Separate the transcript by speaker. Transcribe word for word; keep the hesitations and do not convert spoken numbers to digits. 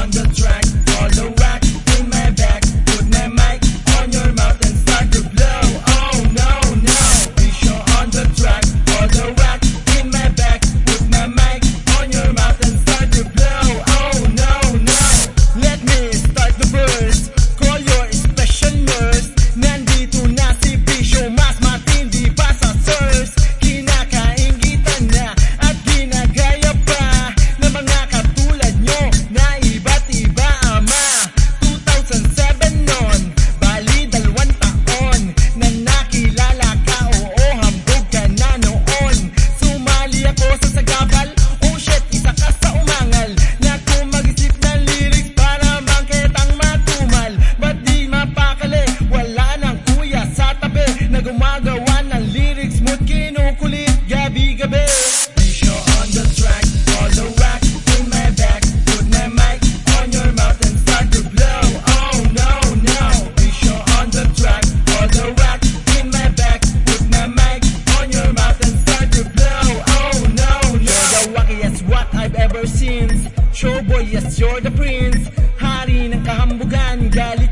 Speaker 1: on the track, follow rack in my back, put my mic on your mouth and start to blow. Oh no, no. Bisyo on the track, follow rack in my back, put my mic on your mouth and start to blow. Oh no, no. Let me start the verse. Call your special nurse. Nandito na si Bisyo, mas matindi pa sa sirs. Kinakaingitan na at ginagaya pa ng mga katulad nyo na iba't iba ama. two thousand seven nun, bali dalawang taon na nakilala ka, oo hambog ka na noon. Sumali ako sa sagabal, oh shit, isa ka sa umangal na kung mag-isip ng lyrics para mangketang matumal. Ba't di mapakali, wala nang kuya sa tabi na gumagawa ng lyrics mo't kinukulit gabi-gabi. Bisyo on the track, follow rack in my back, put my mic on your mouth and start to blow. Oh no, no. Bisyo on the track, follow rack in my back, put my mic on your mouth and start to blow. Oh no, no. You're the wackiest what I've ever seen. Showboy, yes, you're the prince. Hari ng kahambugan, galit